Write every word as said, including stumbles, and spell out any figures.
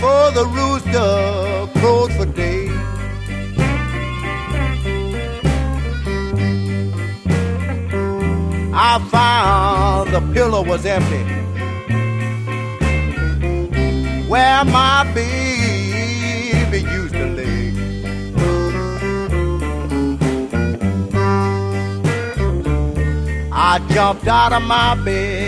before the rooster crowed for day. I found the pillow was empty where my baby used to lay. I jumped out of my bed